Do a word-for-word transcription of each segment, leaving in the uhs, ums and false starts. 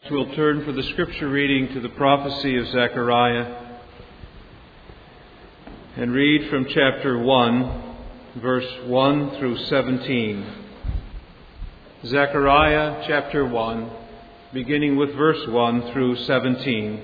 We'll turn for the scripture reading to the prophecy of Zechariah and read from chapter one, verse one through seventeen. Zechariah chapter one, beginning with verse one through seventeen.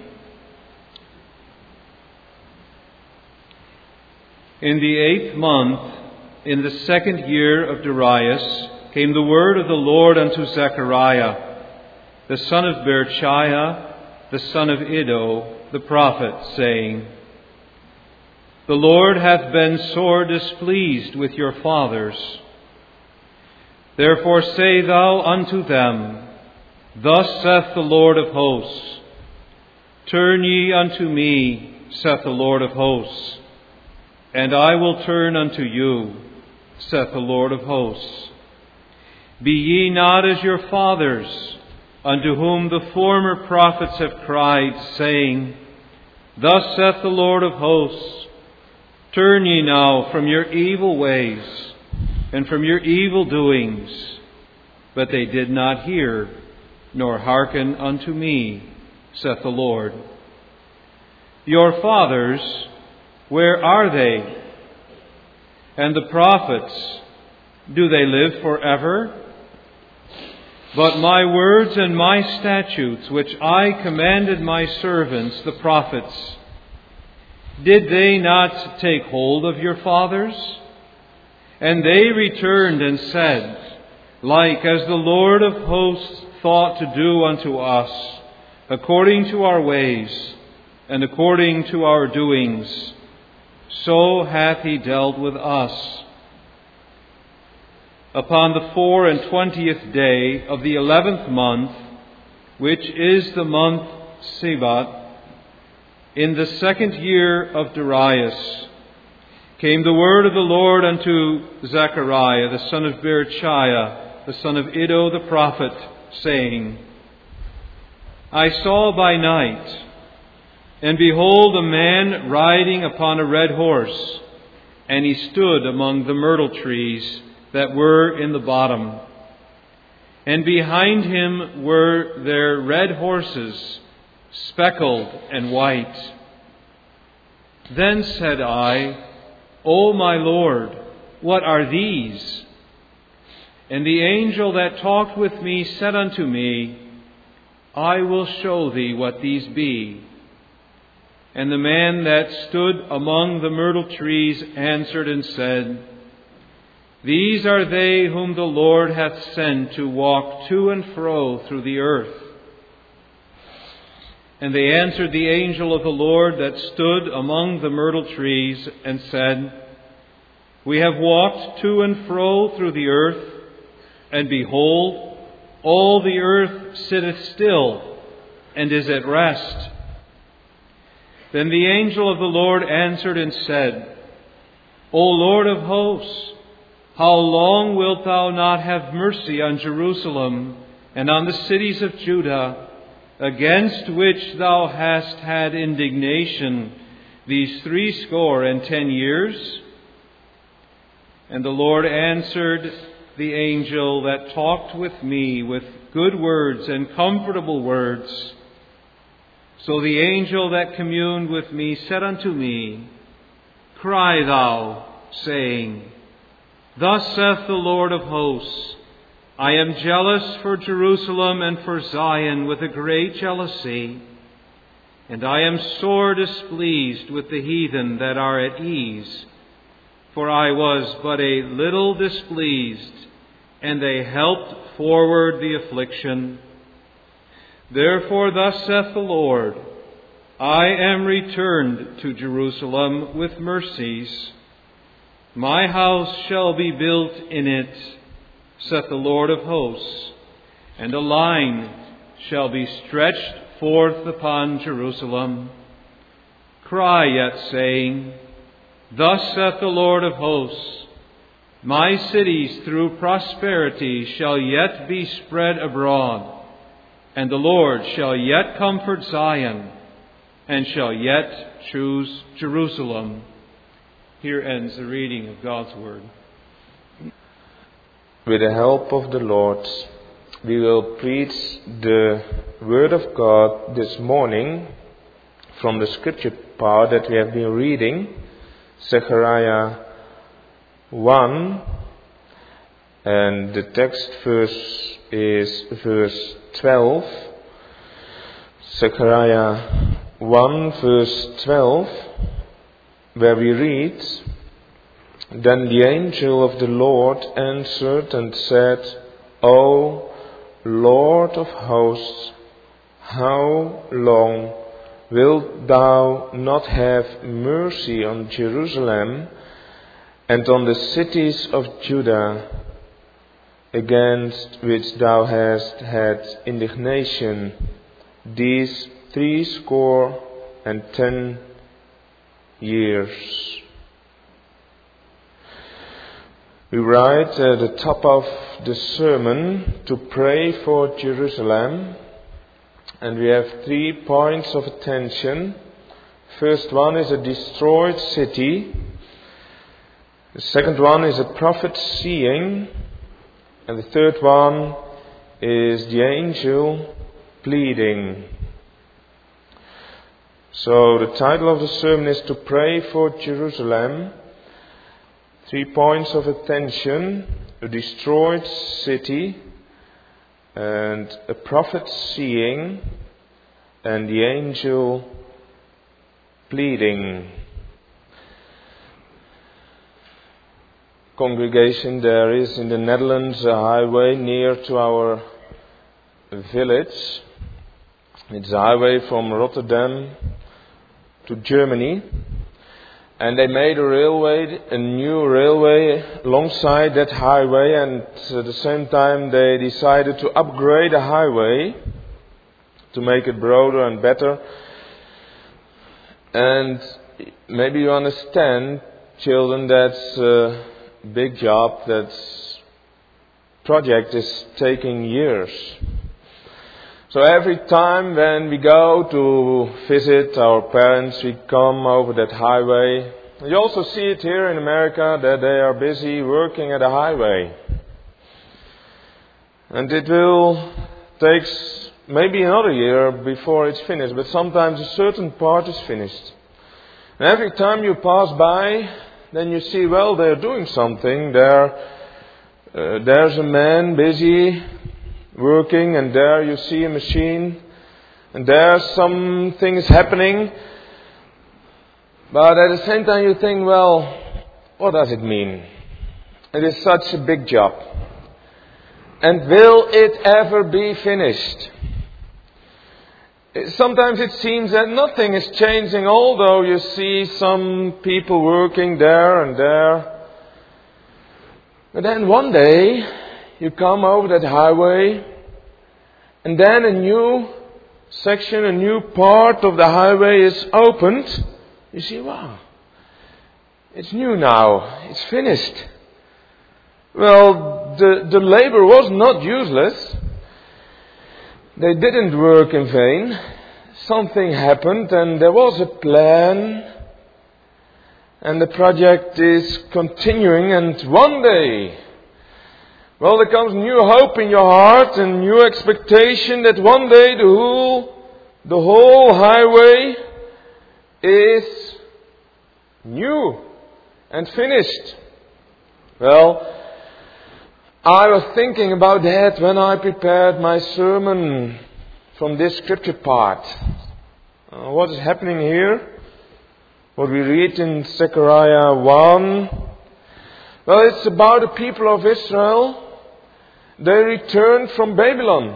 In the eighth month, in the second year of Darius, came the word of the Lord unto Zechariah, the son of Berechiah, the son of Iddo, the prophet, saying, The Lord hath been sore displeased with your fathers. Therefore say thou unto them, Thus saith the Lord of hosts, Turn ye unto me, saith the Lord of hosts, and I will turn unto you, saith the Lord of hosts. Be ye not as your fathers, unto whom the former prophets have cried, saying, Thus saith the Lord of hosts, Turn ye now from your evil ways, and from your evil doings. But they did not hear, nor hearken unto me, saith the Lord. Your fathers, where are they? And the prophets, do they live forever? But my words and my statutes, which I commanded my servants, the prophets, did they not take hold of your fathers? And they returned and said, Like as the Lord of hosts thought to do unto us, according to our ways, and according to our doings, so hath he dealt with us. Upon the four and twentieth day of the eleventh month, which is the month Sebat, in the second year of Darius, came the word of the Lord unto Zechariah, the son of Berechiah, the son of Iddo the prophet, saying, I saw by night, and behold a man riding upon a red horse, and he stood among the myrtle trees that were in the bottom. And behind him were there red horses, speckled and white. Then said I, O my Lord, what are these? And the angel that talked with me said unto me, I will show thee what these be. And the man that stood among the myrtle trees answered and said, These are they whom the Lord hath sent to walk to and fro through the earth. And they answered the angel of the Lord that stood among the myrtle trees, and said, We have walked to and fro through the earth, and behold, all the earth sitteth still, and is at rest. Then the angel of the Lord answered and said, O Lord of hosts, how long wilt thou not have mercy on Jerusalem and on the cities of Judah, against which thou hast had indignation these threescore and ten years? And the Lord answered the angel that talked with me with good words and comfortable words. So the angel that communed with me said unto me, Cry thou, saying, Thus saith the Lord of hosts, I am jealous for Jerusalem and for Zion with a great jealousy, and I am sore displeased with the heathen that are at ease. For I was but a little displeased, and they helped forward the affliction. Therefore thus saith the Lord, I am returned to Jerusalem with mercies. My house shall be built in it, saith the Lord of hosts, and a line shall be stretched forth upon Jerusalem. Cry yet, saying, Thus saith the Lord of hosts, My cities through prosperity shall yet be spread abroad, and the Lord shall yet comfort Zion, and shall yet choose Jerusalem. Here ends the reading of God's Word. With the help of the Lord, we will preach the Word of God this morning from the scripture part that we have been reading, Zechariah one, and the text verse is verse twelve. Zechariah one verse twelve, where we read, "Then the angel of the Lord answered and said, O Lord of hosts, how long wilt thou not have mercy on Jerusalem and on the cities of Judah, against which thou hast had indignation these threescore and ten years?" We write at the top of the sermon to pray for Jerusalem, and we have three points of attention. First one is a destroyed city. The second one is a prophet seeing, and the third one is the angel pleading. So the title of the sermon is to pray for Jerusalem. Three points of attention: a destroyed city, and a prophet seeing, and the angel pleading. Congregation, there is in the Netherlands a highway near to our village. It's a highway from Rotterdam to Germany. And they made a railway, a new railway alongside that highway, and at the same time they decided to upgrade the highway to make it broader and better. And maybe you understand, children, that's a big job. That project is taking years. So every time when we go to visit our parents, we come over that highway. You also see it here in America, that they are busy working at a highway. And it will take maybe another year before it's finished, but sometimes a certain part is finished. And every time you pass by, then you see, well, they're doing something. There, uh, there's a man busy working, and there you see a machine, and there's some things happening. But at the same time you think, well, what does it mean? It is such a big job. And will it ever be finished? Sometimes it seems that nothing is changing, although you see some people working there and there. But then one day you come over that highway, and then a new section, a new part of the highway is opened. You see, wow, it's new now. It's finished. Well, the, the labor was not useless. They didn't work in vain. Something happened, and there was a plan. And the project is continuing, and one day, well, there comes new hope in your heart and new expectation that one day the whole, the whole highway is new and finished. Well, I was thinking about that when I prepared my sermon from this scripture part. Uh, what is happening here? What we read in Zechariah one. Well, it's about the people of Israel. They returned from Babylon.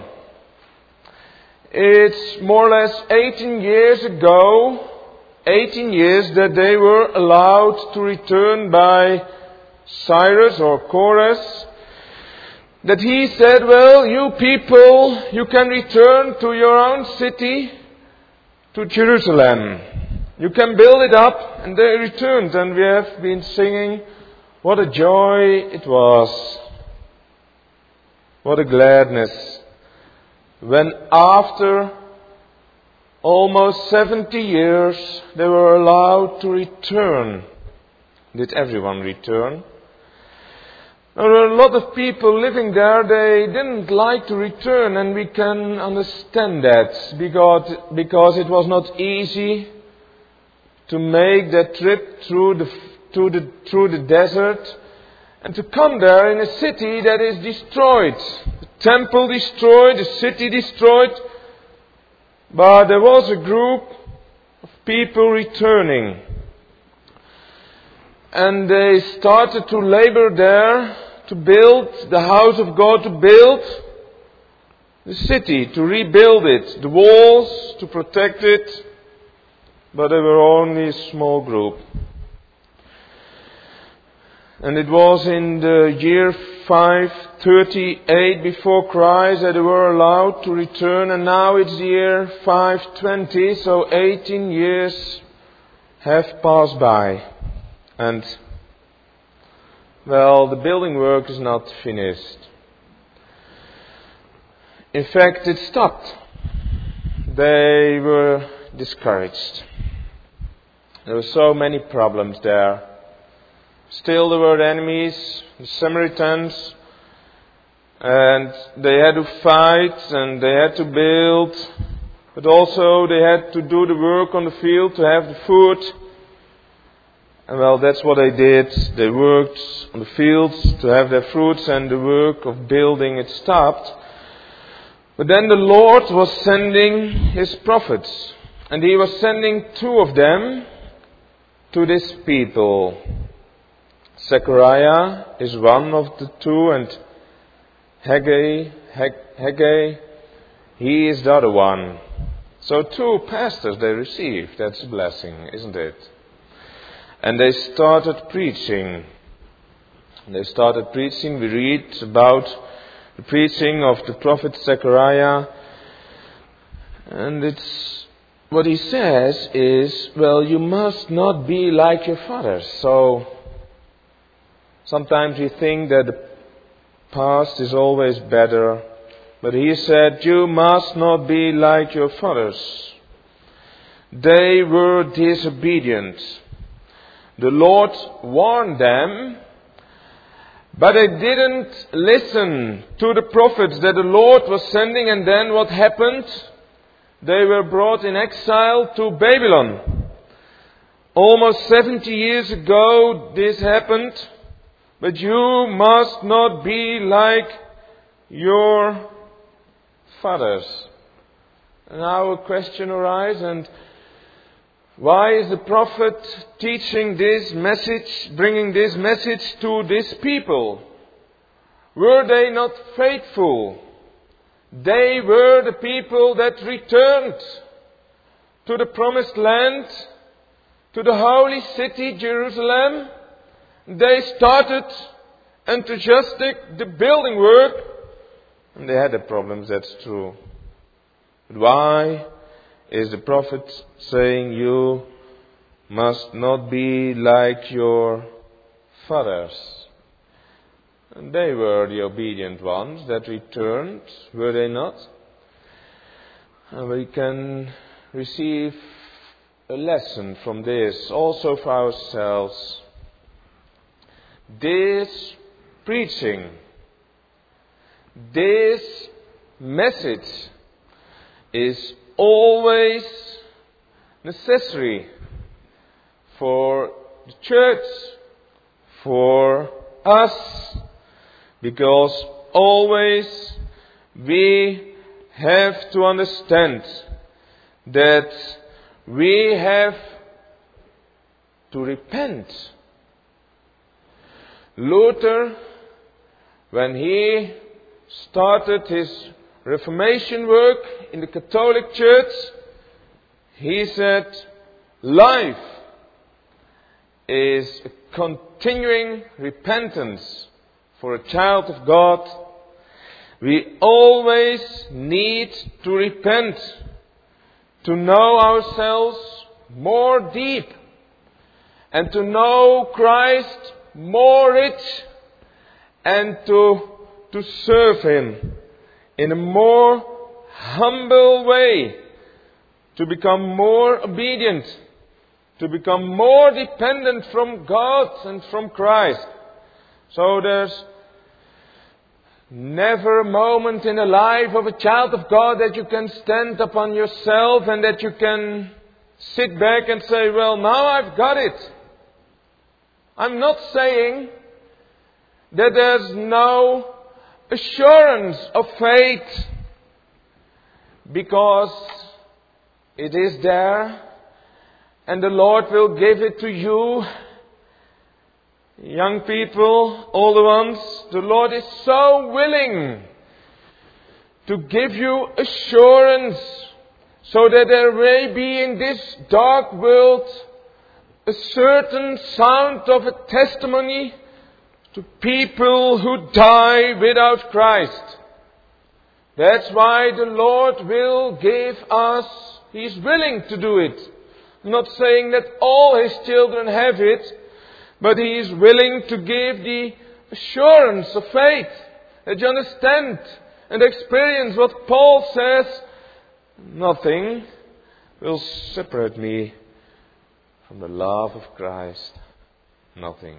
It's more or less eighteen years ago, eighteen years that they were allowed to return by Cyrus or Chorus, that he said, well, you people, you can return to your own city, to Jerusalem. You can build it up. And they returned, and we have been singing, what a joy it was. What a gladness. When after almost seventy years they were allowed to return. Did everyone return? There were a lot of people living there. They didn't like to return, and we can understand that because, because it was not easy to make that trip through the, through the, through the desert and to come there in a city that is destroyed. The temple destroyed, the city destroyed. But there was a group of people returning. And they started to labor there to build the house of God, to build the city, to rebuild it, the walls, to protect it. But they were only a small group. And it was in the year five thirty-eight before Christ that they were allowed to return, and now it's year five twenty, so eighteen years have passed by. And, well, the building work is not finished. In fact, it stopped. They were discouraged. There were so many problems there. Still there were enemies, the Samaritans, and they had to fight and they had to build, but also they had to do the work on the field to have the food. And well, that's what they did. They worked on the fields to have their fruits, and the work of building it stopped. But then the Lord was sending His prophets, and He was sending two of them to this people. Zechariah is one of the two, and Haggai, Haggai, he is the other one. So two pastors they received. That's a blessing, isn't it? And they started preaching. They started preaching. We read about the preaching of the prophet Zechariah. And it's what he says is, well, you must not be like your fathers. So sometimes we think that the past is always better. But he said, you must not be like your fathers. They were disobedient. The Lord warned them, but they didn't listen to the prophets that the Lord was sending. And then what happened? They were brought in exile to Babylon. Almost seventy years ago this happened. But you must not be like your fathers. And now a question arises, and why is the prophet teaching this message, bringing this message to these people? Were they not faithful? They were the people that returned to the promised land, to the holy city, Jerusalem. They started enthusiastic the building work, and they had the problems, that's true. But why is the prophet saying you must not be like your fathers? And they were the obedient ones that returned, were they not? And we can receive a lesson from this also for ourselves. This preaching, this message is always necessary for the church, for us, because always we have to understand that we have to repent. Luther, when he started his Reformation work in the Catholic Church, he said, life is a continuing repentance for a child of God. We always need to repent, to know ourselves more deep, and to know Christ more rich, and to, to serve Him in a more humble way, to become more obedient, to become more dependent from God and from Christ. So there's Never a moment in the life of a child of God that you can stand upon yourself and that you can sit back and say, well, now I've got it. I'm not saying that there's no assurance of faith, because it is there and the Lord will give it to you. Young people, older ones, the Lord is so willing to give you assurance so that there may be in this dark world a certain sound of a testimony to people who die without Christ. That's why the Lord will give us, He is willing to do it. I'm not saying that all His children have it, but He is willing to give the assurance of faith, that you understand and experience what Paul says, nothing will separate me from the love of Christ. Nothing.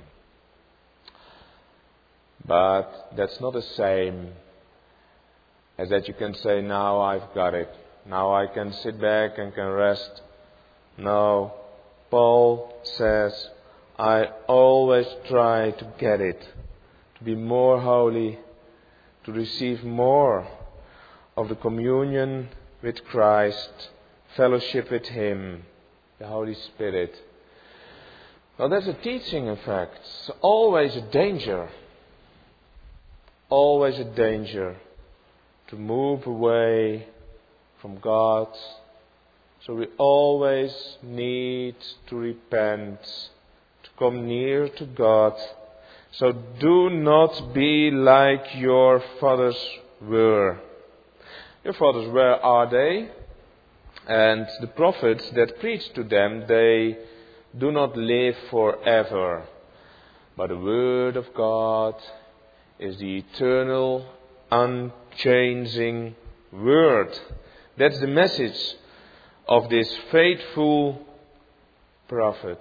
But that's not the same as that you can say, now I've got it. Now I can sit back and can rest. No. Paul says, I always try to get it. To be more holy. To receive more of the communion with Christ. Fellowship with Him. The Holy Spirit. Well, that's a teaching, in fact. It's always a danger. Always a danger to move away from God. So we always need to repent, to come near to God. So do not be like your fathers were. Your fathers, where are they? And the prophets that preach to them, they do not live forever. But the Word of God is the eternal, unchanging Word. That's the message of this faithful prophet.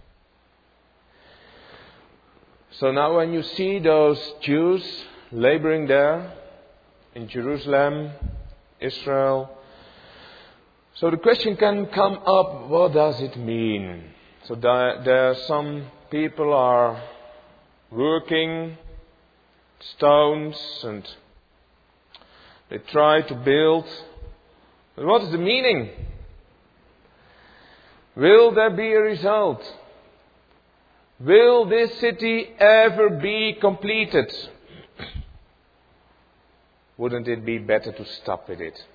So now when you see those Jews laboring there in Jerusalem, Israel, so the question can come up, what does it mean? So there, there some people are working stones and they try to build. But what is the meaning? Will there be a result? Will this city ever be completed? Wouldn't it be better to stop with it?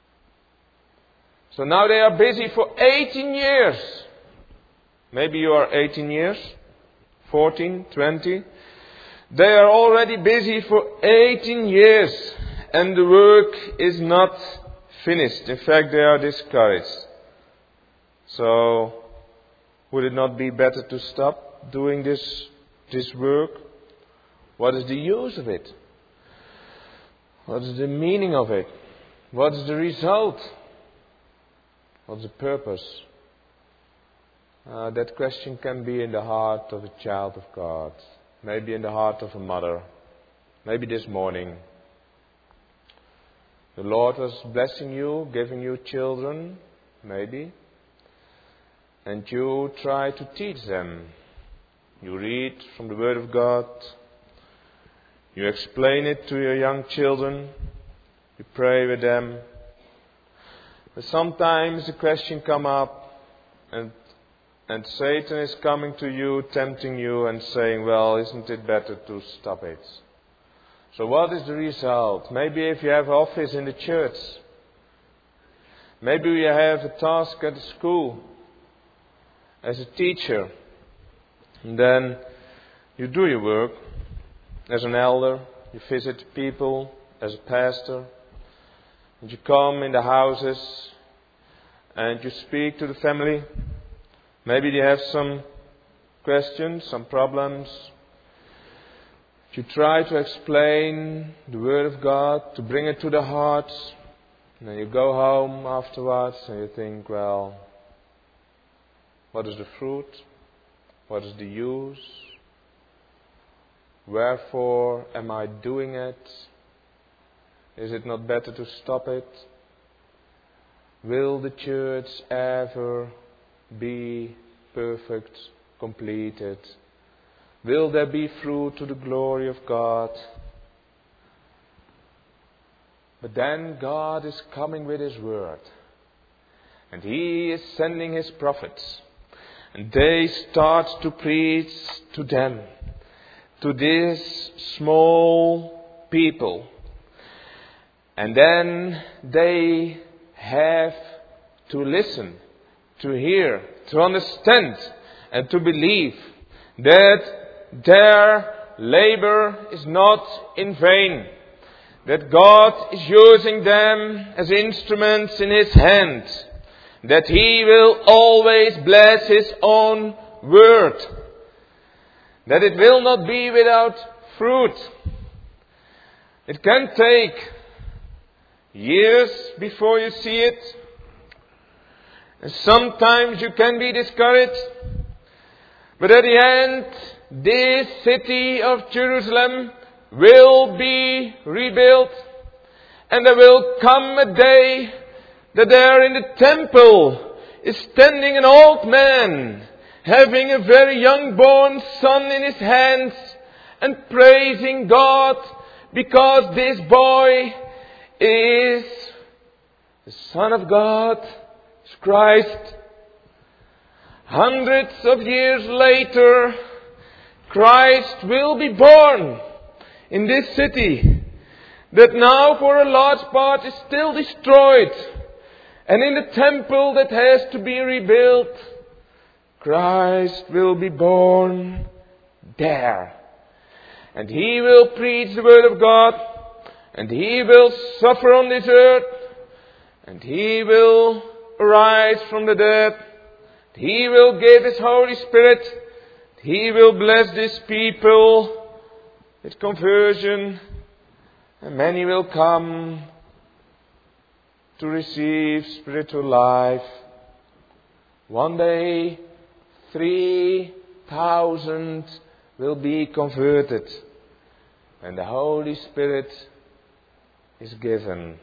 So now they are busy for eighteen years. Maybe you are eighteen years, fourteen, twenty. They are already busy for eighteen years and the work is not finished. In fact, they are discouraged. So, would it not be better to stop doing this, this work? What is the use of it? What is the meaning of it? What is the result? What's the purpose? Uh, that question can be in the heart of a child of God. Maybe in the heart of a mother. Maybe this morning. The Lord was blessing you, giving you children. Maybe. And you try to teach them. You read from the Word of God. You explain it to your young children. You pray with them. But sometimes the question comes up and and Satan is coming to you, tempting you and saying, well, isn't it better to stop it? So what is the result? Maybe if you have an office in the church. Maybe you have a task at the school as a teacher. And then you do your work as an elder. You visit people as a pastor. And you come in the houses and you speak to the family. Maybe they have some questions, some problems. You try to explain the Word of God, to bring it to the heart. And then you go home afterwards and you think, well, what is the fruit? What is the use? Wherefore am I doing it? Is it not better to stop it? Will the church ever be perfect, completed? Will there be fruit to the glory of God? But then God is coming with His word. And He is sending His prophets. And they start to preach to them. To this small people. And then they have to listen, to hear, to understand, and to believe that their labor is not in vain. That God is using them as instruments in His hand. That He will always bless His own word. That it will not be without fruit. It can take years before you see it. And sometimes you can be discouraged. But at the end, this city of Jerusalem will be rebuilt. And there will come a day that there in the temple is standing an old man, having a very young born son in his hands, and praising God because this boy is the Son of God, is Christ. Hundreds of years later, Christ will be born in this city that now for a large part is still destroyed. And in the temple that has to be rebuilt, Christ will be born there. And He will preach the word of God. And He will suffer on this earth. And He will arise from the dead. He will give His Holy Spirit. He will bless this people with conversion. And many will come to receive spiritual life. One day, three thousand will be converted. And the Holy Spirit is given.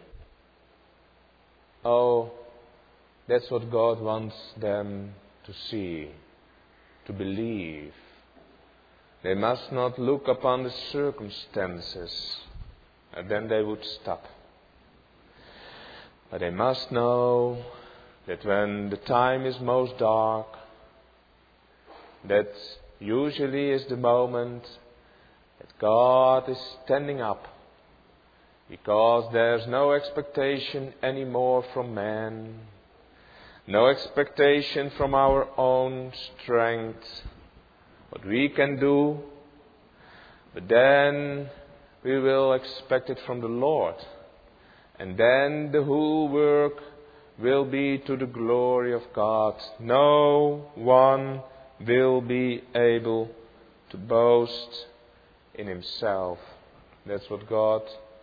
Oh, that's what God wants them to see, to believe. They must not look upon the circumstances, and then they would stop. But they must know that when the time is most dark, that usually is the moment that God is standing up. Because there's no expectation anymore from man. No expectation from our own strength. What we can do. But then we will expect it from the Lord. And then the whole work will be to the glory of God. No one will be able to boast in himself. That's what God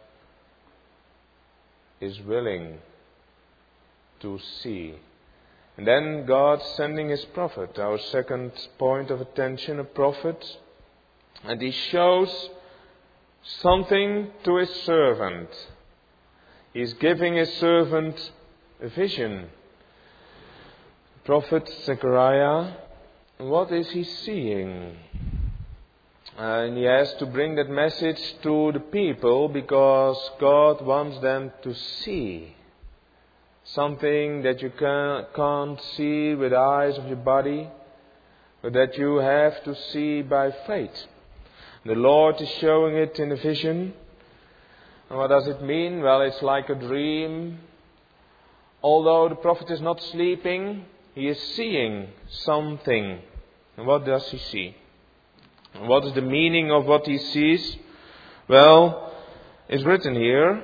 is willing to see. And then God sending His prophet, our second point of attention, a prophet. And he shows something to his servant. He's giving his servant a vision. Prophet Zechariah, what is he seeing? And he has to bring that message to the people because God wants them to see something that you can, can't see with the eyes of your body, but that you have to see by faith. The Lord is showing it in a vision. And what does it mean? Well, it's like a dream. Although the prophet is not sleeping, he is seeing something. And what does he see? And what is the meaning of what he sees? Well, it's written here.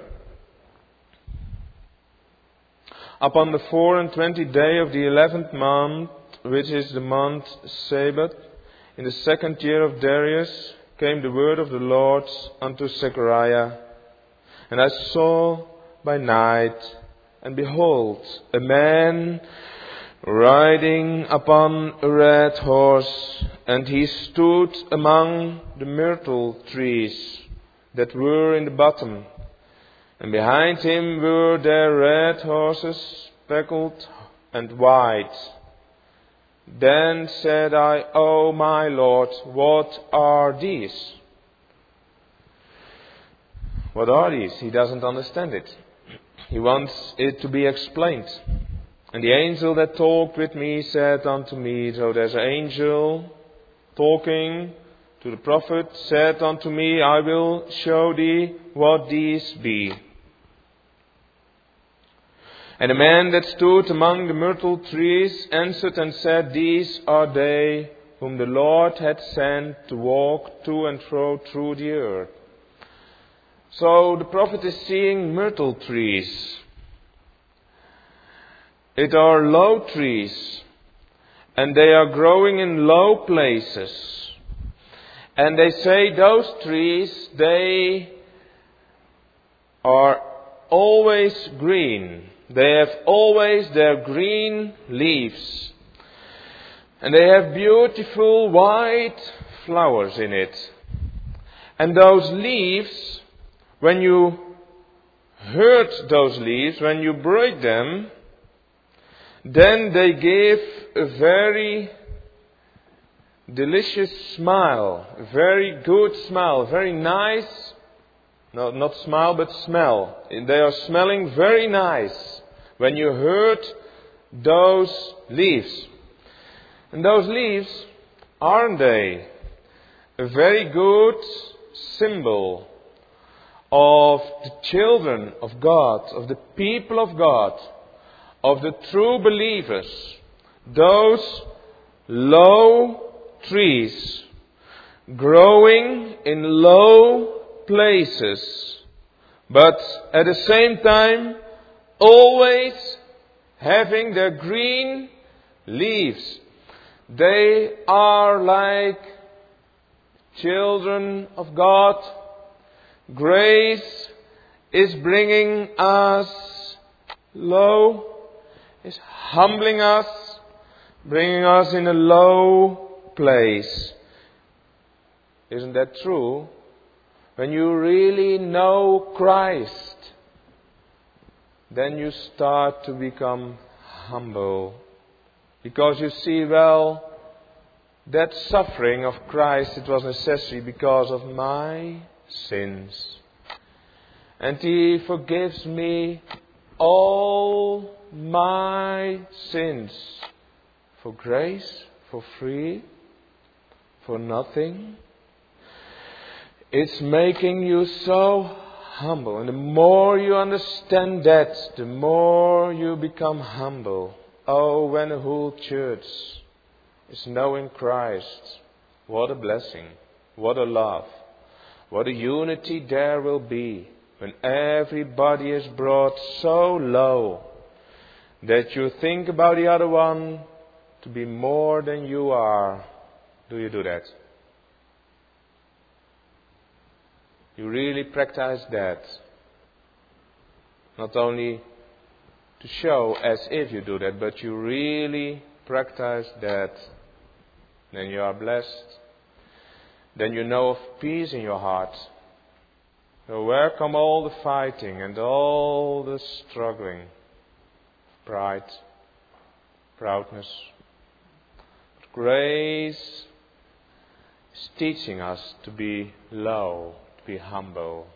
Upon the four and twenty day of the eleventh month, which is the month Sabat, in the second year of Darius, came the word of the Lord unto Zechariah. And I saw by night, and behold, a man riding upon a red horse, and he stood among the myrtle trees that were in the bottom. And behind him were their red horses, speckled and white. Then said I, O my Lord, what are these? What are these? He doesn't understand it. He wants it to be explained. And the angel that talked with me said unto me, so there's an angel talking to the prophet, said unto me, I will show thee what these be. And the man that stood among the myrtle trees answered and said, These are they whom the Lord had sent to walk to and fro through the earth. So the prophet is seeing myrtle trees. It are low trees, and they are growing in low places. And they say those trees, they are always green. They have always their green leaves. And they have beautiful white flowers in it. And those leaves, when you hurt those leaves, when you break them, then they give a very delicious smile, a very good smell, very nice, no, not smile but smell. They are smelling very nice when you hurt those leaves. And those leaves, aren't they a very good symbol of the children of God, of the people of God, of the true believers, those low trees growing in low places, but at the same time always having their green leaves. They are like children of God. Grace is bringing us low, is humbling us, bringing us in a low place. Isn't that true? When you really know Christ, then you start to become humble. Because you see, well, that suffering of Christ, it was necessary because of my sins. And He forgives me all my sins. For grace, for free, for nothing. It's making you so humble. And the more you understand that, the more you become humble. Oh, when a whole church is knowing Christ, what a blessing, what a love, what a unity there will be when everybody is brought so low that you think about the other one to be more than you are. Do you do that? You really practice that. Not only to show as if you do that, but you really practice that. Then you are blessed. Then you know of peace in your heart. So where come all the fighting and all the struggling? Pride, proudness. But grace is teaching us to be low, to be humble.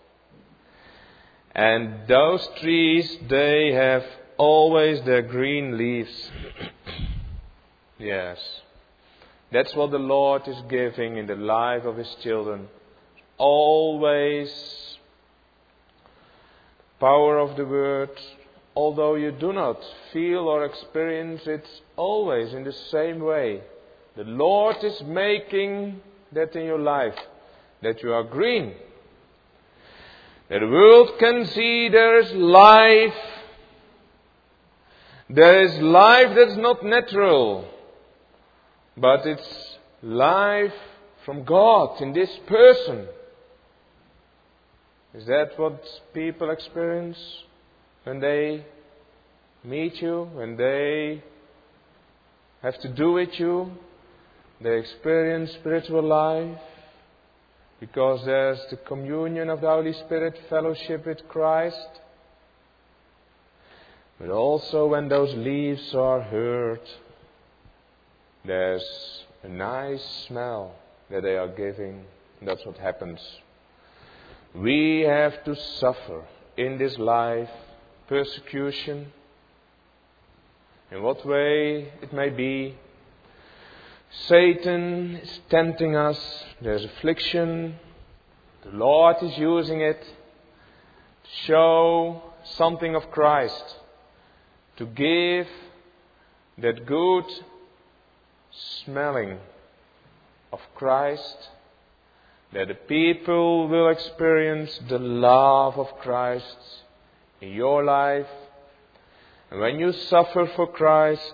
And those trees, they have always their green leaves. Yes. That's what the Lord is giving in the life of His children. Always power of the Word. Although you do not feel or experience it always in the same way. The Lord is making that in your life. That you are green. That the world can see there is life. There is life that's not natural. But it's life from God in this person. Is that what people experience when they meet you, when they have to do with you. They experience spiritual life because there's the communion of the Holy Spirit, fellowship with Christ. But also when those leaves are heard, there's a nice smell that they are giving. That's what happens. We have to suffer in this life persecution, in what way it may be. Satan is tempting us. There's affliction. The Lord is using it to show something of Christ, to give that good smelling of Christ, that the people will experience the love of Christ in your life. And when you suffer for Christ,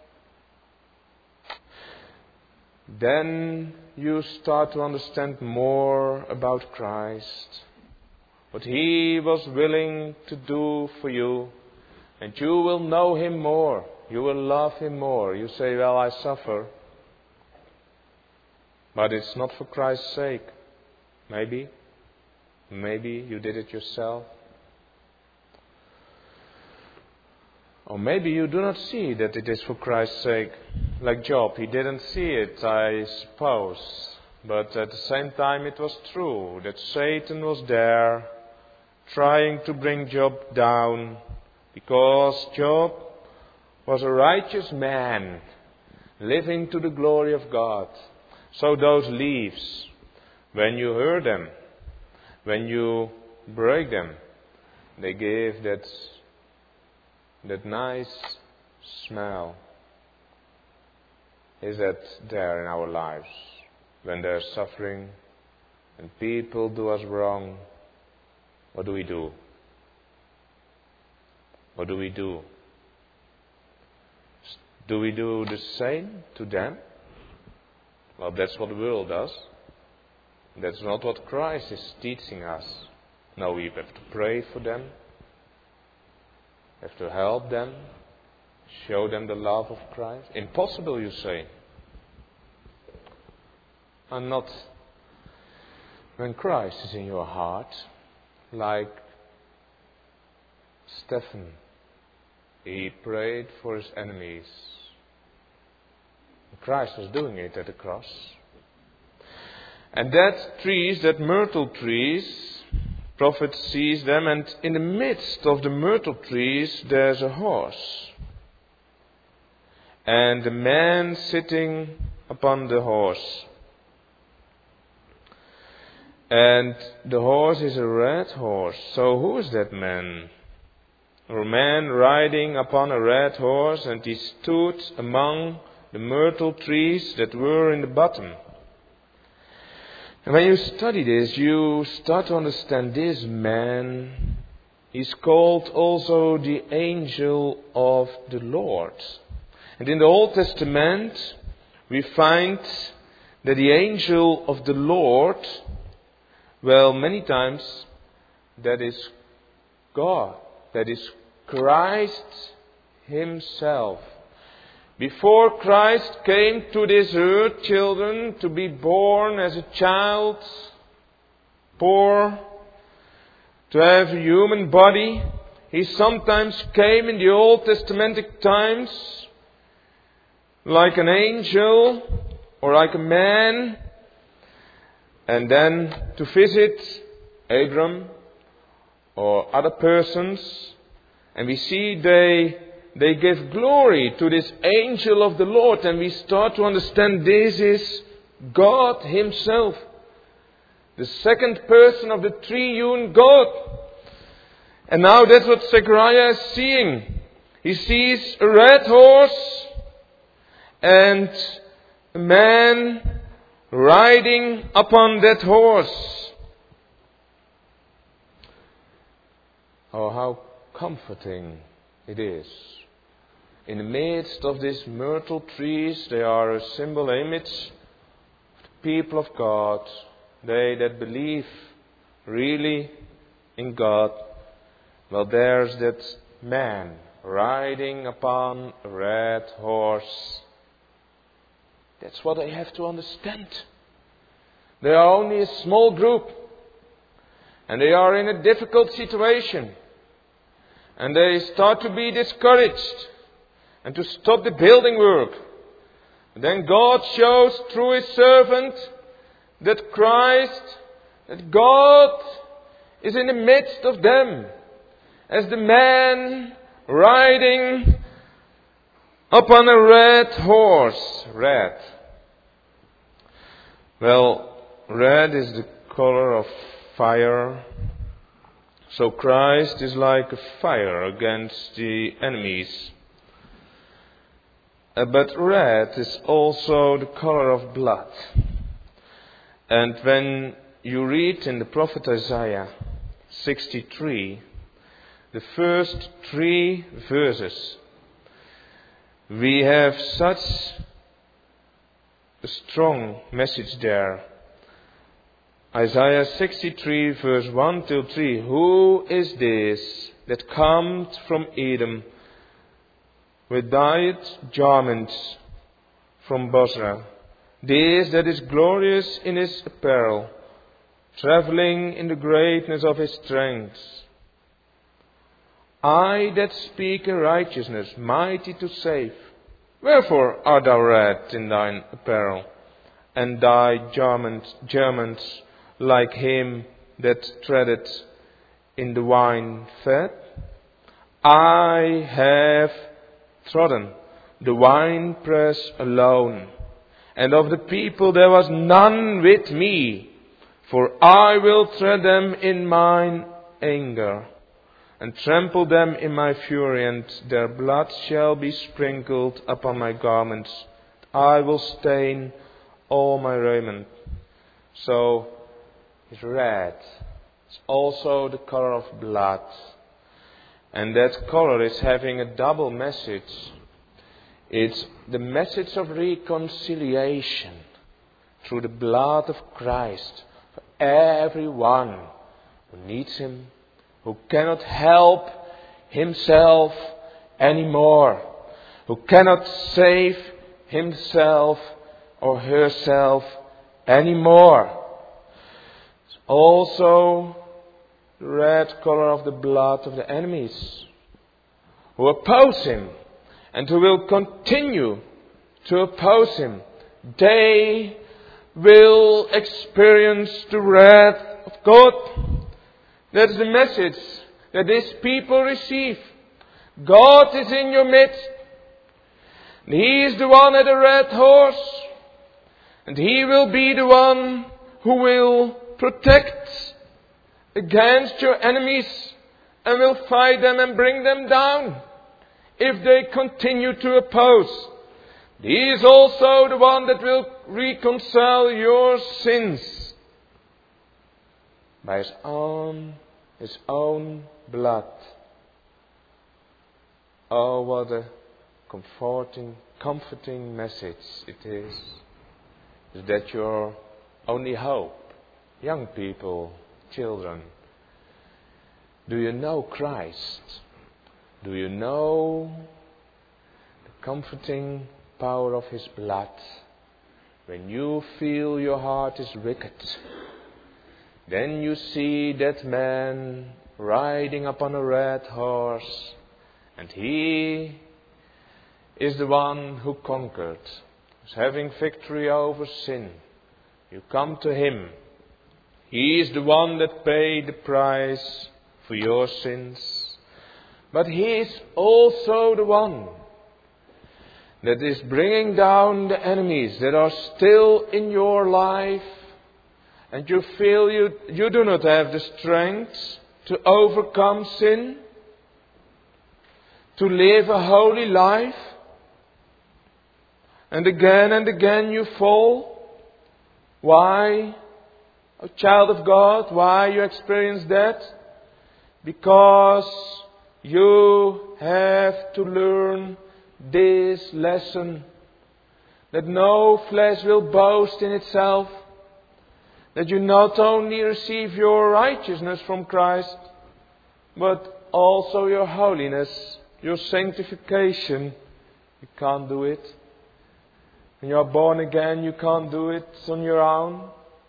then you start to understand more about Christ, what He was willing to do for you, and you will know Him more. You will love Him more. You say, well, I suffer, but it's not for Christ's sake. Maybe, maybe you did it yourself. Or maybe you do not see that it is for Christ's sake. Like Job, he didn't see it, I suppose. But at the same time it was true that Satan was there trying to bring Job down, because Job was a righteous man living to the glory of God. So those leaves, when you hear them, when you break them, they give that that nice smell. Is that there in our lives? When there's suffering and people do us wrong, what do we do? What do we do? Do we do the same to them? Well, that's what the world does. That's not what Christ is teaching us. No, we have to pray for them. Have to help them, show them the love of Christ. Impossible, you say. And not when Christ is in your heart, like Stephen. He prayed for his enemies. Christ was doing it at the cross. And that trees, that myrtle trees, prophet sees them, and in the midst of the myrtle trees there's a horse. And the man sitting upon the horse. And the horse is a red horse. So who is that man? A man riding upon a red horse, and he stood among the myrtle trees that were in the bottom. And when you study this, you start to understand this man is called also the angel of the Lord. And in the Old Testament, we find that the angel of the Lord, well, many times, that is God, that is Christ Himself. Before Christ came to this earth, children, to be born as a child, poor, to have a human body, He sometimes came in the Old Testamentic times like an angel or like a man, and then to visit Abram or other persons. And we see they They give glory to this angel of the Lord, and we start to understand this is God Himself. The second person of the triune God. And now that's what Zechariah is seeing. He sees a red horse and a man riding upon that horse. Oh, how comforting it is. In the midst of these myrtle trees, they are a symbol, image of the people of God. They that believe really in God. Well, there's that man riding upon a red horse. That's what they have to understand. They are only a small group. And they are in a difficult situation. And they start to be discouraged. And to stop the building work. And then God shows through His servant that Christ, that God is in the midst of them. As the man riding upon a red horse. Red. Well, red is the color of fire. So Christ is like a fire against the enemies. Uh, but red is also the color of blood. And when you read in the prophet Isaiah sixty-three, the first three verses, we have such a strong message there. Isaiah sixty-three verse one till three. Who is this that comes from Edom with dyed garments from Bozrah? This that is glorious in his apparel, travelling in the greatness of his strength. I that speak in righteousness, mighty to save. Wherefore art thou red in thine apparel, and thy garments, garments like him that treadeth in the wine fat? I have trodden the winepress alone, and of the people there was none with me. For I will tread them in mine anger, and trample them in my fury, and their blood shall be sprinkled upon my garments. I will stain all my raiment. So, it's red. It's also the color of blood. And that color is having a double message. It's the message of reconciliation through the blood of Christ for everyone who needs Him, who cannot help himself anymore, who cannot save himself or herself anymore. It's also the red color of the blood of the enemies who oppose Him and who will continue to oppose Him. They will experience the wrath of God. That's the message that these people receive. God is in your midst. And He is the one at the red horse. And He will be the one who will protect against your enemies and will fight them and bring them down if they continue to oppose. He is also the one that will reconcile your sins by His own His own blood. Oh, what a comforting, comforting message it is. Is that your only hope? Young people, children, do you know Christ? Do you know the comforting power of His blood? When you feel your heart is wicked, then you see that man riding upon a red horse, and he is the one who conquered, who's having victory over sin. You come to Him. He is the one that paid the price for your sins. But He is also the one that is bringing down the enemies that are still in your life. And you feel you, you do not have the strength to overcome sin, to live a holy life. And again and again you fall. Why, a child of God, why you experience that? Because you have to learn this lesson, that no flesh will boast in itself. That you not only receive your righteousness from Christ, but also your holiness, your sanctification. You can't do it. When you are born again, you can't do it on your own.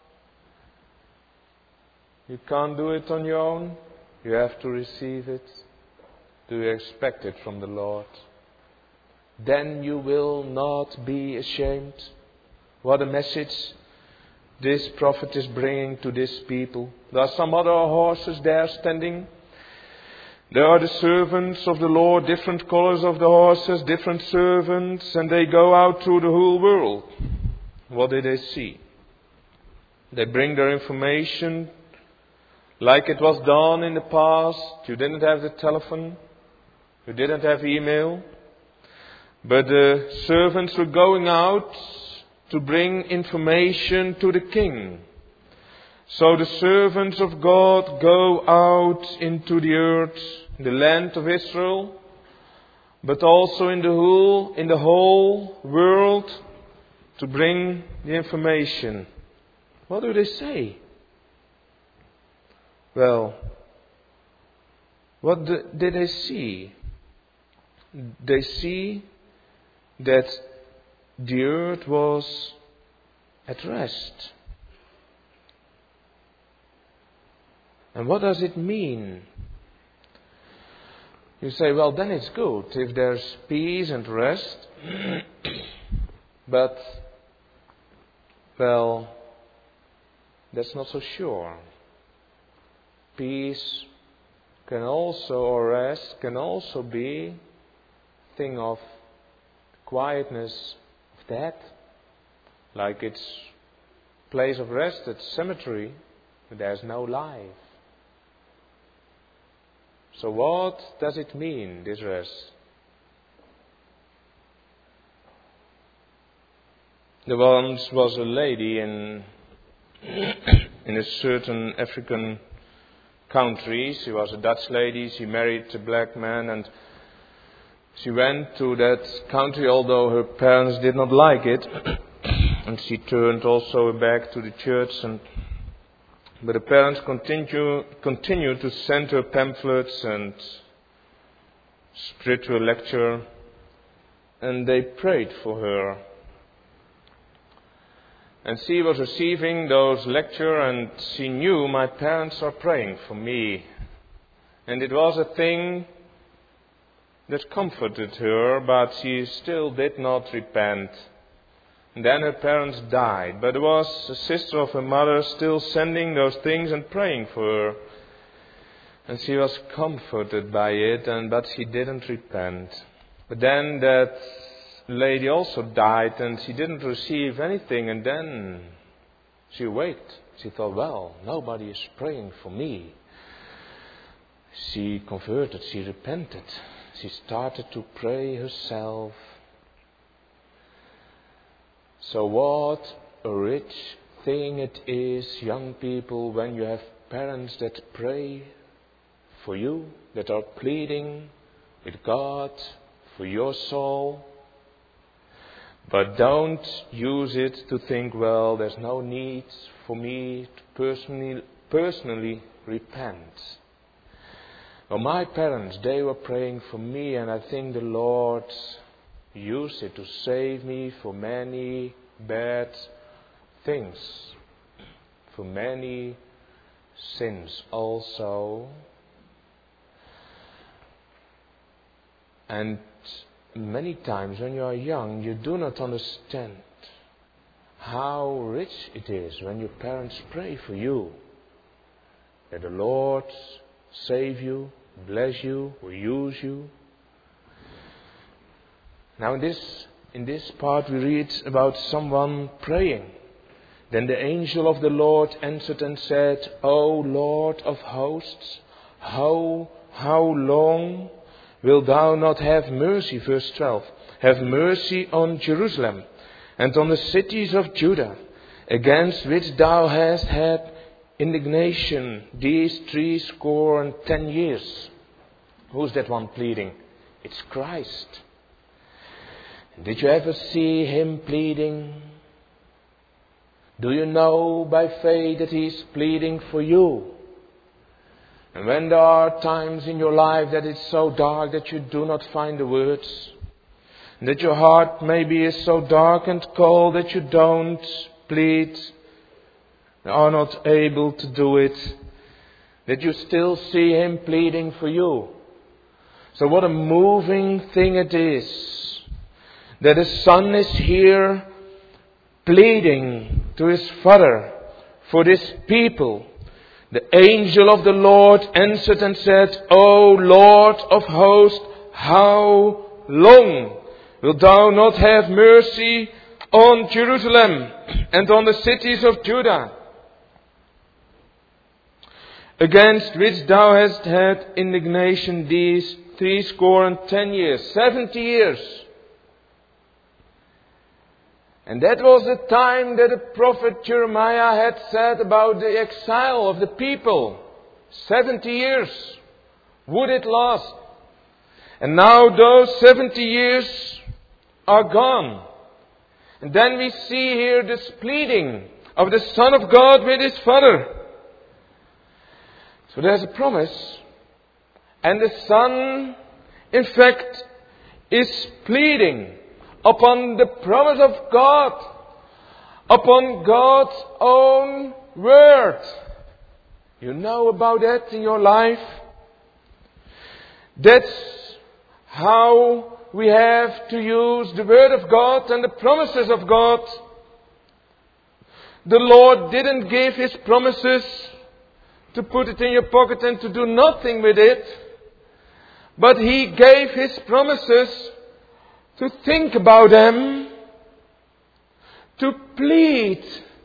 You can't do it on your own. You have to receive it. Do you expect it from the Lord? Then you will not be ashamed. What a message this prophet is bringing to this people. There are some other horses there standing. There are the servants of the Lord, different colors of the horses, different servants, and they go out through the whole world. What did they see? They bring their information like it was done in the past. You didn't have the telephone. You didn't have email. But the servants were going out to bring information to the king. So the servants of God go out into the earth, the land of Israel, but also in the whole, in the whole world to bring the information. What do they say? Well, what did they see? They see that the earth was at rest. And what does it mean? You say, well, then it's good if there's peace and rest. But, well, that's not so sure. Peace can also, or rest, can also be a thing of quietness of death. Like it's place of rest, it's cemetery, but there's no life. So what does it mean, this rest? There once was a lady in in a certain African country. She was a Dutch lady. She married a black man, and she went to that country, although her parents did not like it. And she turned also back to the church, and but the parents continue continue to send her pamphlets and spiritual lecture, and they prayed for her. And she was receiving those lecture, and she knew, my parents are praying for me. And it was a thing that comforted her, but she still did not repent. And then her parents died, but there was a sister of her mother still sending those things and praying for her. And she was comforted by it, and but she didn't repent. But then that lady also died, and she didn't receive anything, and then she waked. She thought, well, nobody is praying for me. She converted, she repented. She started to pray herself. So what a rich thing it is, young people, when you have parents that pray for you, that are pleading with God for your soul. But don't use it to think, well, there's no need for me to personally, personally repent. Well, my parents, they were praying for me, and I think the Lord used it to save me for many bad things, for many sins also. And many times when you are young, you do not understand how rich it is when your parents pray for you, that the Lord save you, bless you, will use you. Now in this in this part we read about someone praying. Then the angel of the Lord answered and said, O Lord of hosts, how how long wilt thou not have mercy? Verse twelve. Have mercy on Jerusalem and on the cities of Judah, against which thou hast had indignation these three score and ten years. Who's that one pleading? It's Christ. Did you ever see him pleading? Do you know by faith that he's pleading for you? And when there are times in your life that it's so dark that you do not find the words, that your heart maybe is so dark and cold that you don't plead, are not able to do it, that you still see Him pleading for you. So what a moving thing it is that a son is here pleading to his Father for this people. The angel of the Lord answered and said, O Lord of hosts, how long wilt thou not have mercy on Jerusalem and on the cities of Judah, against which thou hast had indignation these three score and ten years, seventy years. And that was the time that the prophet Jeremiah had said about the exile of the people. Seventy years would it last. And now those seventy years are gone. And then we see here this pleading of the Son of God with His Father. So there's a promise. And the Son, in fact, is pleading upon the promise of God, upon God's own word. You know about that in your life? That's how we have to use the word of God and the promises of God. The Lord didn't give His promises to put it in your pocket and to do nothing with it. But He gave His promises to think about them, to plead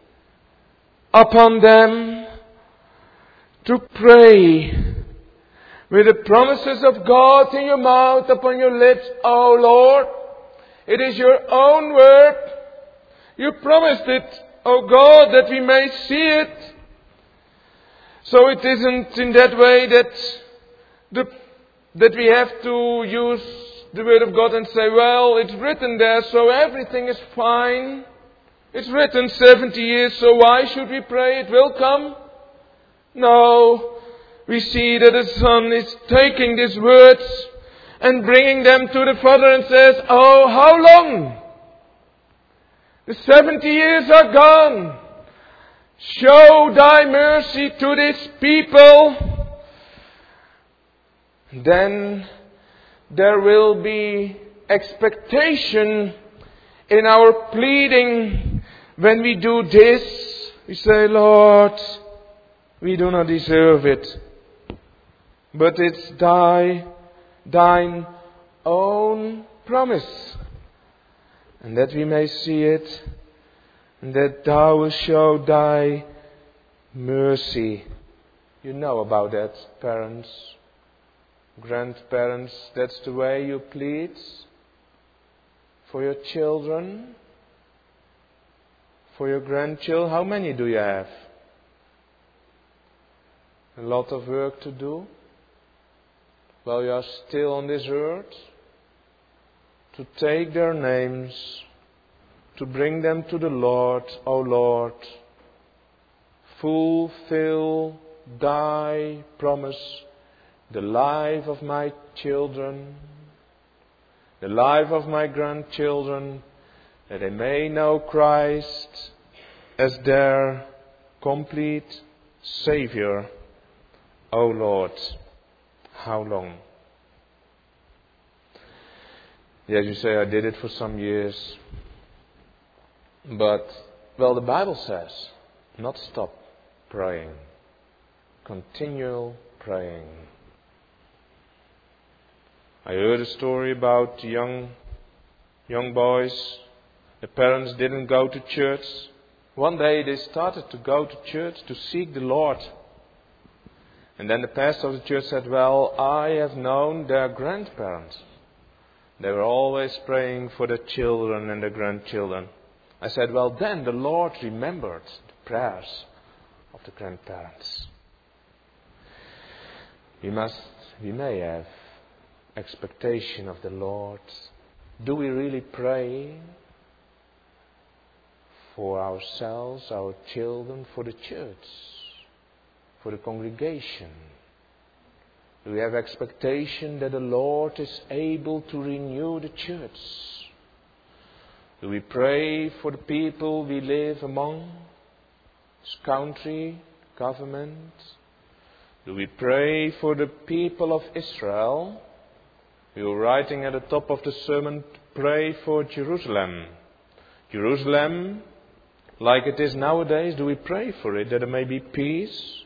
upon them, to pray with the promises of God in your mouth, upon your lips. Oh Lord, it is your own word. You promised it, oh God, that we may see it. So it isn't in that way that the, that we have to use the word of God and say, well, it's written there, so everything is fine. It's written seventy years, so why should we pray it will come? No. We see that the Son is taking these words and bringing them to the Father and says, oh, how long? The seventy years are gone. Show thy mercy to this people. Then there will be expectation in our pleading when we do this. We say, Lord, we do not deserve it. But it's thy, thine own promise. And that we may see it. And that thou wilt show thy mercy. You know about that, parents. Grandparents, that's the way you plead for your children, for your grandchildren. How many do you have? A lot of work to do while you are still on this earth, to take their names, to bring them to the Lord. O Lord, fulfill thy promise. The life of my children, the life of my grandchildren, that they may know Christ as their complete Savior. O Lord, how long? Yes, you say, I did it for some years. But, well, the Bible says, not stop praying. Continual praying. I heard a story about young young boys. The parents didn't go to church. One day they started to go to church to seek the Lord. And then the pastor of the church said, well, I have known their grandparents. They were always praying for the children and the grandchildren. I said, well, then the Lord remembered the prayers of the grandparents. We must, we may have expectation of the Lord. Do we really pray for ourselves, our children, for the church, for the congregation? Do we have expectation that the Lord is able to renew the church? Do we pray for the people we live among? This country, government? Do we pray for the people of Israel? We were writing at the top of the sermon, pray for Jerusalem. Jerusalem, like it is nowadays, do we pray for it, that there may be peace?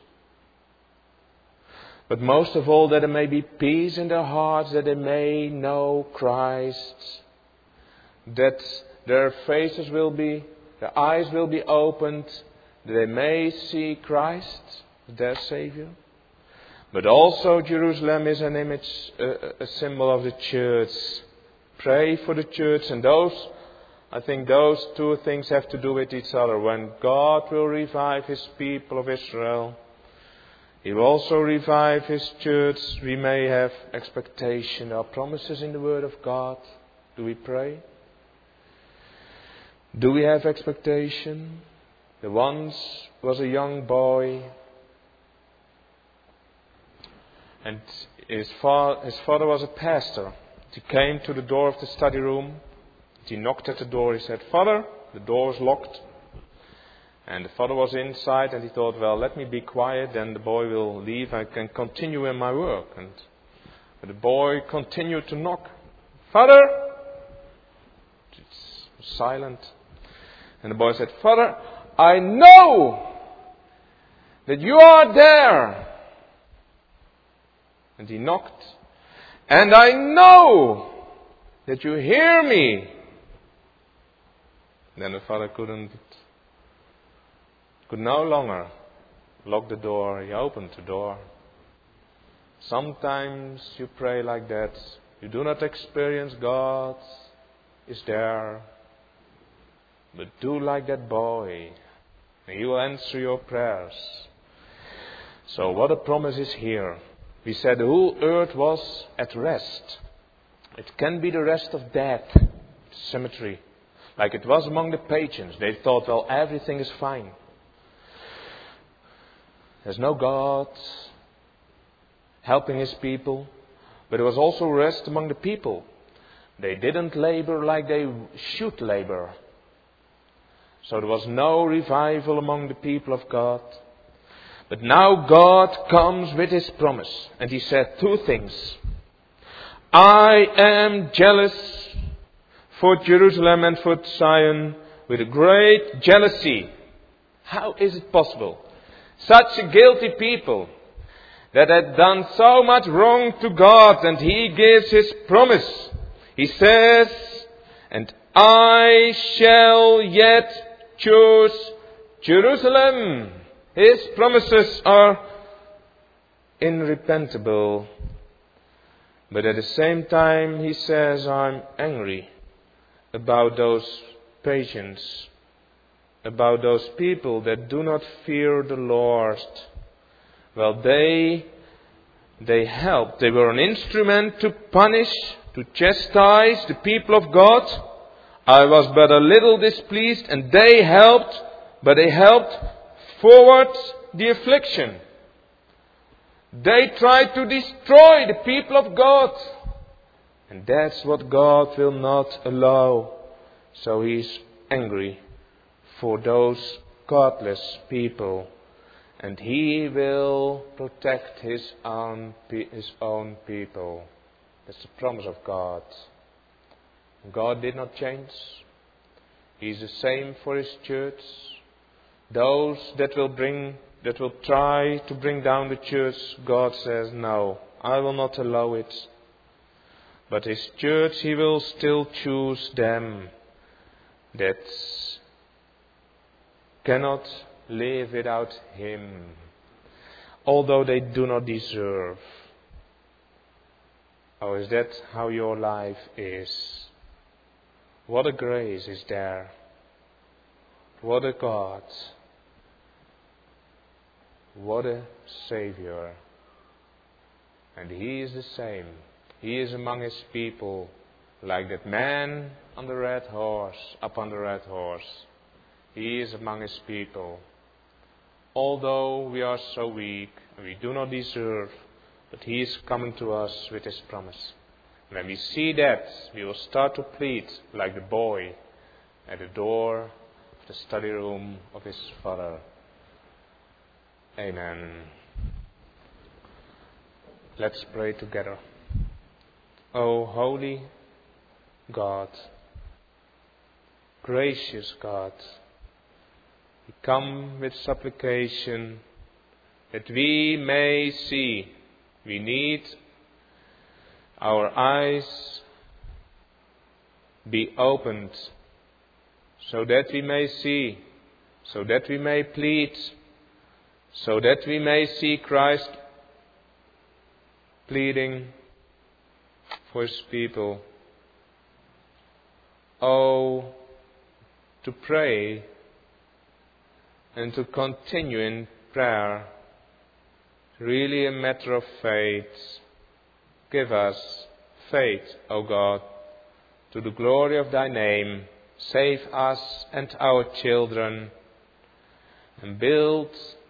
But most of all, that there may be peace in their hearts, that they may know Christ, that their faces will be, their eyes will be opened, that they may see Christ, their Savior. But also Jerusalem is an image, a, a symbol of the church. Pray for the church, and those, I think those two things have to do with each other. When God will revive His people of Israel, He will also revive His church. We may have expectation. There are promises in the Word of God. Do we pray? Do we have expectation? There once was a young boy, and his, fa- his father was a pastor. He came to the door of the study room. He knocked at the door. He said, "Father, the door is locked." And the father was inside, and he thought, well, let me be quiet, then the boy will leave. I can continue in my work. And but the boy continued to knock. "Father!" It's silent. And the boy said, "Father, I know that you are there." And he knocked. "And I know that you hear me." Then the father couldn't, could no longer lock the door. He opened the door. Sometimes you pray like that. You do not experience God is there. But do like that boy, and He will answer your prayers. So what a promise is here. We said the whole earth was at rest. It can be the rest of death, cemetery. Like it was among the pagans. They thought, well, everything is fine. There's no God helping His people. But there was also rest among the people. They didn't labor like they should labor. So there was no revival among the people of God. But now God comes with His promise. And He said two things. I am jealous for Jerusalem and for Zion with a great jealousy. How is it possible? Such a guilty people that had done so much wrong to God, and He gives His promise. He says, "And I shall yet choose Jerusalem." His promises are irrepentable. But at the same time, He says, I'm angry about those pagans, about those people that do not fear the Lord. Well, they, they helped. They were an instrument to punish, to chastise the people of God. I was but a little displeased, and they helped, but they helped forward the affliction. They tried to destroy the people of God. And that's what God will not allow. So He's angry for those godless people. And He will protect His own, His own people. That's the promise of God. God did not change. He's the same for His church. Those that will bring, that will try to bring down the church, God says, no, I will not allow it. But His church, He will still choose them that cannot live without Him, although they do not deserve. Oh, is that how your life is? What a grace is there. What a God. What a Savior. And He is the same. He is among His people, like that man on the red horse, up on the red horse. He is among His people. Although we are so weak, we do not deserve, but He is coming to us with His promise. When we see that, we will start to plead like the boy. at the door of the study room of his Father. Amen. Let's pray together. O holy God, gracious God, we come with supplication that we may see. We need our eyes be opened so that we may see, so that we may plead, so that we may see Christ pleading for his people. Oh, to pray and to continue in prayer, really a matter of faith. Give us faith, O God, to the glory of thy name. Save us and our children, and build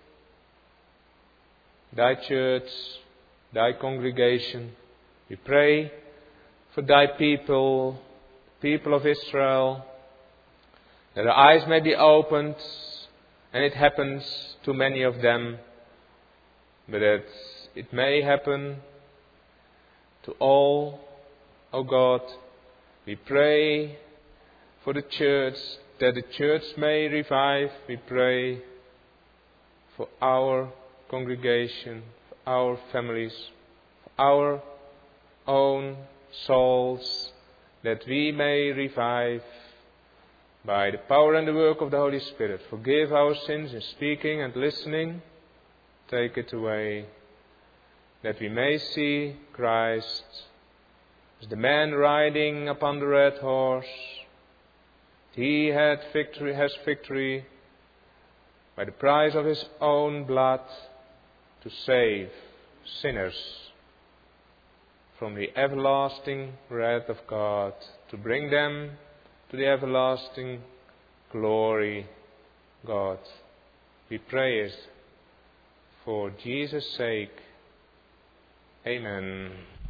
thy church, thy congregation. We pray for thy people, people of Israel, that their eyes may be opened, and it happens to many of them, but that it may happen to all, O God. We pray for the church, that the church may revive. We pray for our congregation, for our families, for our own souls, that we may revive by the power and the work of the Holy Spirit. Forgive our sins in speaking and listening. Take it away, that we may see Christ as the man riding upon the red horse. He had victory, has victory by the price of his own blood to save sinners from the everlasting wrath of God, to bring them to the everlasting glory. God, we pray it for Jesus' sake. Amen.